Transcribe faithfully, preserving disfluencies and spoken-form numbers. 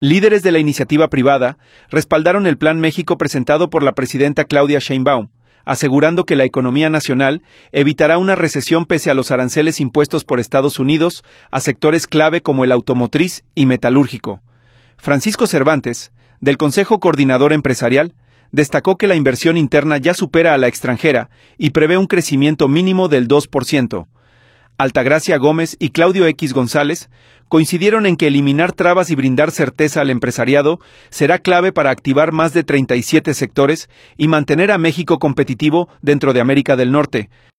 Líderes de la iniciativa privada respaldaron el Plan México presentado por la presidenta Claudia Sheinbaum, asegurando que la economía nacional evitará una recesión pese a los aranceles impuestos por Estados Unidos a sectores clave como el automotriz y metalúrgico. Francisco Cervantes, del Consejo Coordinador Empresarial, destacó que la inversión interna ya supera a la extranjera y prevé un crecimiento mínimo del dos por ciento. Altagracia Gómez y Claudio X González coincidieron en que eliminar trabas y brindar certeza al empresariado será clave para activar más de treinta y siete sectores y mantener a México competitivo dentro de América del Norte,